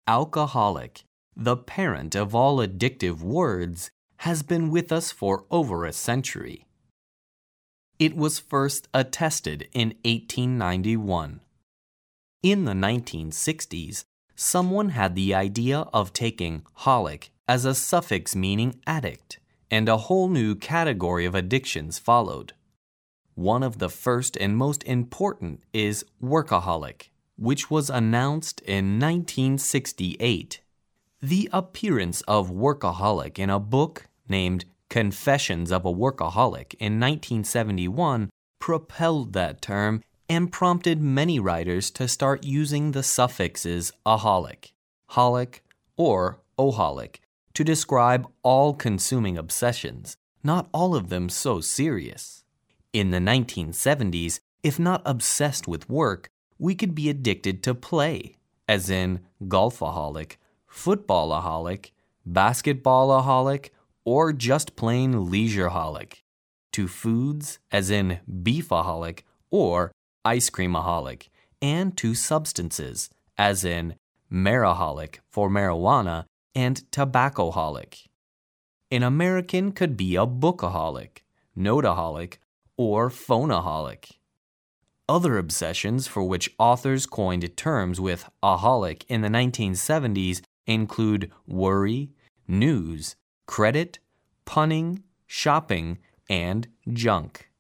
Alcoholic, the parent of all addictive words, has been with us for over a century. It was first attested in 1891. In the 1960s, someone had the idea of taking holic as a suffix meaning addict, and a whole new category of addictions followed. One of the first and most important is workaholic, which was announced in 1968. The appearance of workaholic in a book named Confessions of a Workaholic in 1971 propelled that term and prompted many writers to start using the suffixes aholic, holic, or oholic to describe all-consuming obsessions, not all of them so serious. In the 1970s, if not obsessed with work, we could be addicted to play, as in golfaholic, footballaholic, basketballaholic, or just plain leisureaholic, to foods, as in beefaholic or ice creamaholic, and to substances, as in maraholic for marijuana and tobaccoholic. An American could be a bookaholic, noteaholic, or phoneaholic. Other obsessions for which authors coined terms with aholic in the 1970s include worry, news, credit, punning, shopping, and junk.